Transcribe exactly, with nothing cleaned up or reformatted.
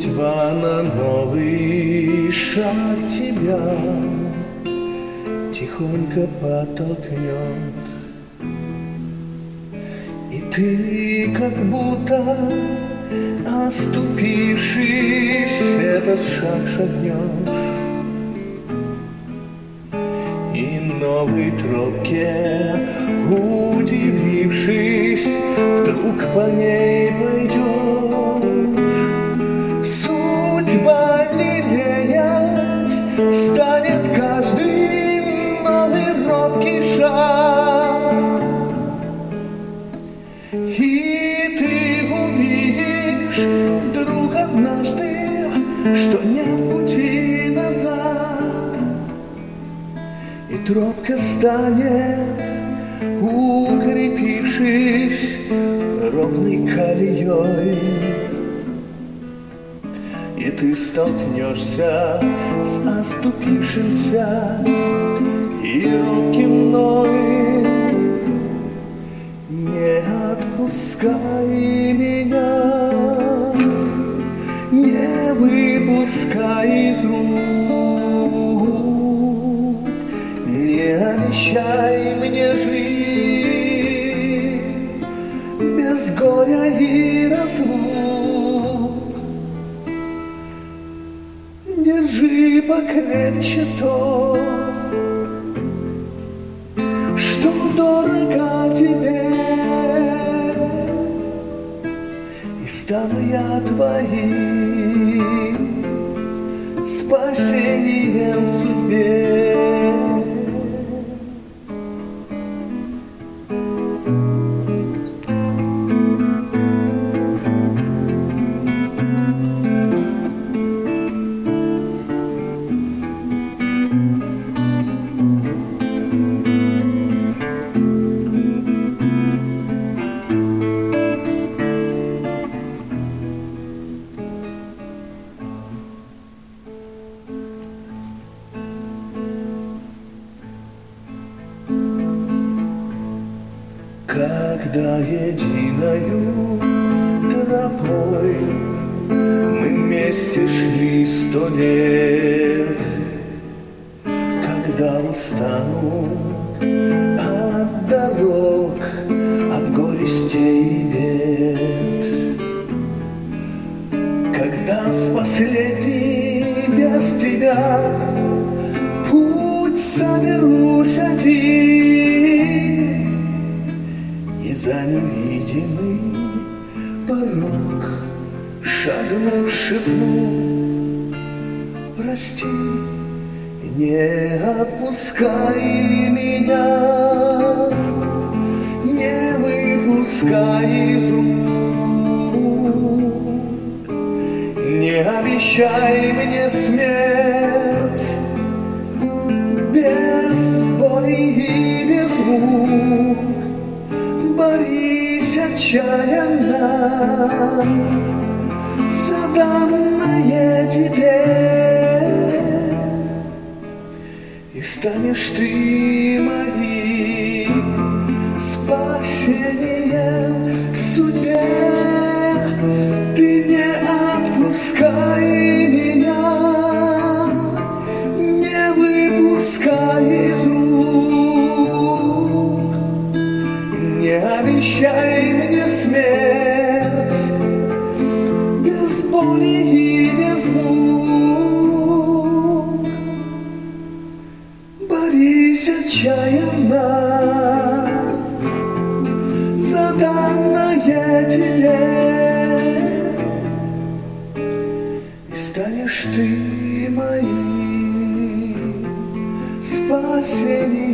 судьба на новый шаг тебя тихонько подтолкнет, и ты как будто оступившись этот шаг шагнешь, и новой тропке удивившись вдруг по ней пойдешь. Судьба лелеять станет каждый новый робкий шаг, и ты увидишь вдруг однажды, что нет пути назад, и тропка станет, укрепившись ровной колеей, и ты столкнешься с оступившимся и робким мной. Не отпускай меня, не выпускай из рук, не обещай мне жизнь без горя и разлук. Держи покрепче то, что дорого тебе, и стану я твоим спасением в судьбе. Когда единою тропой мы вместе шли сто лет, когда устану от дорог, от горестей и бед, когда в последний без тебя путь соберусь один, и за невидимый порог шагнув, шепну: прости, не отпускай меня, не выпускай из рук, не обещай мне смерть без боли и без мук. Борись отчаянно за данное тебе, и станешь ты моим спасением в судьбе. Ты не отпускай меня, не выпускай из рук, не обещай мне смерть без боли и без мук. Борись отчаянно за данное тебе, и станешь ты моим спасением.